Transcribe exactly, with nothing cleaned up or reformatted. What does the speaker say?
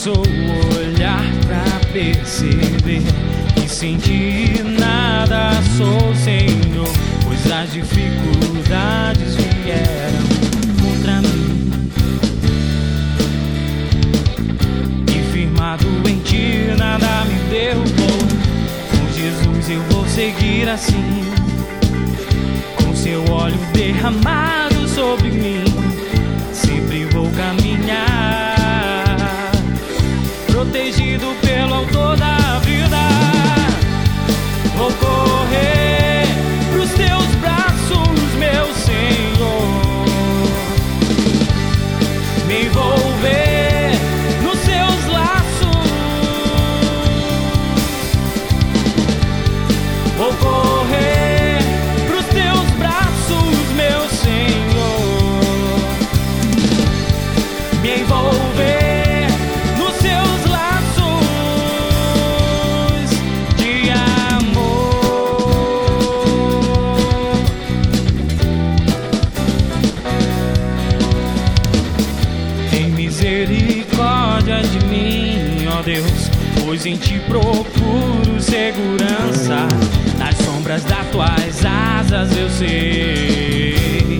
só olhar pra perceber que sem ti nada sou, Senhor, pois as dificuldades vieram contra mim. E firmado em ti nada me derrubou. Com Jesus eu vou seguir assim, com seu óleo derramado sobre mim. Sempre vou caminhar, protegido pelo autor da vida. Vou correr pros teus braços, meu Senhor, me envolver nos seus laços. Vou correr pros teus braços, meu Senhor, me envolver nos seus laços de amor. Tem misericórdia de mim, ó Deus, pois em ti procuro segurança. Nas sombras das tuas asas eu sei